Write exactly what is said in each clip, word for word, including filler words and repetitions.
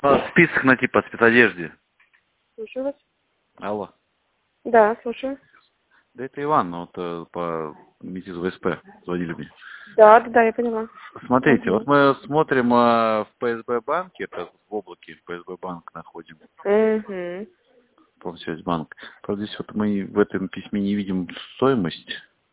А, список найти по спецодежде. Слушаю вас. Алло. Да, слушаю. Да это Иван, вот э, по МИТИЗ ВСП звонили мне. Да, да, да, я поняла. Смотрите, Угу. вот мы смотрим э, в ПСБ банке, это в облаке в ПСБ банк находим, Угу. Промсвязьбанк. Правда, здесь вот мы в этом письме не видим стоимость.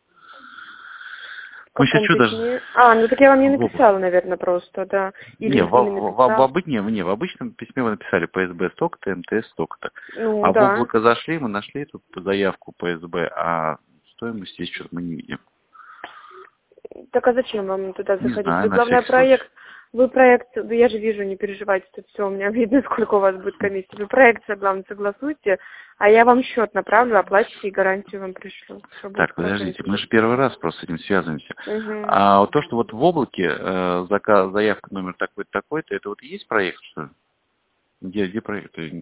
В Мы сейчас каком что даже... письме? А, ну так я вам не в облаке. написала, наверное, просто, да. Не, Или в, именно в, в, в, написала. обы- не, не, в обычном письме вы написали ПСБ столько-то, МТС столько-то. Ну, А в да. облако зашли, мы нашли тут заявку ПСБ, а стоимость здесь что-то мы не видим. Так а зачем вам туда Не заходить? знаю, Вы, на главное, всякий случай. проект... Вы проект... Я же вижу, не переживайте, тут все, у меня видно, сколько у вас будет комиссия. Вы проект, главное, согласуйте, а я вам счет направлю, оплатите и гарантию вам пришлю. Все будет Так, хорошо. подождите, мы же первый раз просто с этим связываемся. Угу. А вот то, что вот в облаке э, заказ, заявка номер такой-то, такой-то, это вот и есть проект, что ли? Где, где проект? Э,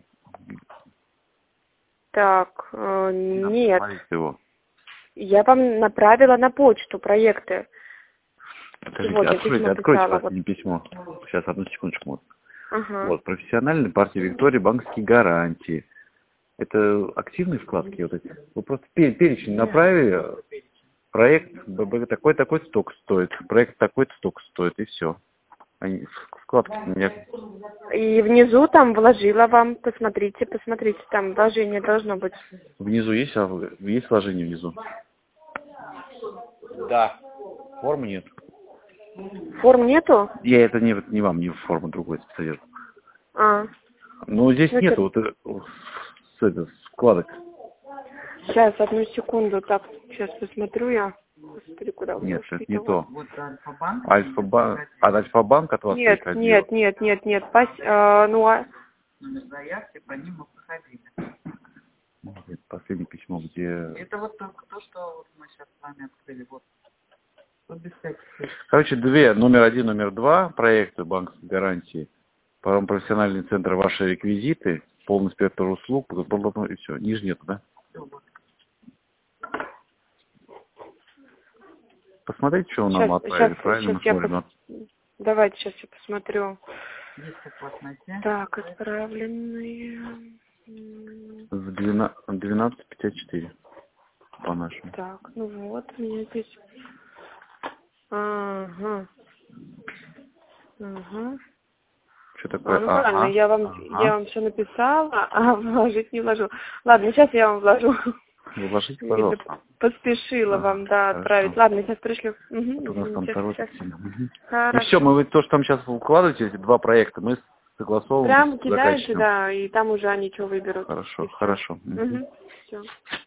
Так, э, Надо нет. посмотреть его. Я вам направила на почту проекты. Подождите, Сегодня откройте, письмо откройте писала. Вот. последнее письмо. Сейчас, одну секундочку. Вот, Ага. вот профессиональная партия Виктория, банковские гарантии. Это активные вкладки вот эти. Вы просто пе- перечень направили, проект ББ такой-такой столько стоит, проект такой-то столько стоит, и все. Они, в- вкладки у меня... И внизу там вложила вам, посмотрите, посмотрите, там вложение должно быть. Внизу есть, а есть вложение внизу? Да. Формы нет. Форм нету? Я это не, не вам, не форму другой специалист. А, Но здесь ну, нету вот, э, с, это, вкладок. сейчас, одну секунду, так, сейчас посмотрю я. Господи, куда вы Нет, это ушли-то? не Вот. то. Альфа-банк. От Альфа-банк от вас Нет, приходил. нет, нет, нет, нет, пас, а, ну, а... Заявки, по ним мы проходили. Это последнее письмо, где... Это вот только то, что вот мы сейчас с вами открыли. Вот. Вот без всяких. Короче, две, номер один, номер два проекты банковской гарантии. Потом профессиональный центр, ваши реквизиты, полный спектр услуг, и все. Ниже нет, да? Посмотрите, что нам Сейчас, отправили, сейчас, правильно сейчас мы я смотрим. пос... Давайте сейчас я посмотрю. Если платная связь, Так, отправленные. М, В двенадцать пятьдесят четыре по нашему. Так, ну вот, у меня здесь. Ага. Ага. Что А, такое? ну правильно, Ага. я вам, я Ага. вам все написала, а вложить не вложу. Ладно, сейчас я вам вложу. Вложите, Видно, пожалуйста. поспешила вам, Ага, да, хорошо. отправить. Ладно, сейчас пришлю. Угу, Вот у нас там извините, торопится сейчас. сильно. Мгм. И все, Хорошо. мы вот то, что там сейчас вы укладываете, эти два проекта, мы согласовываем Прям с кидаете, заказчиком. да, и там уже они что выберут. Хорошо, И все. хорошо. Мгм. Угу. Все.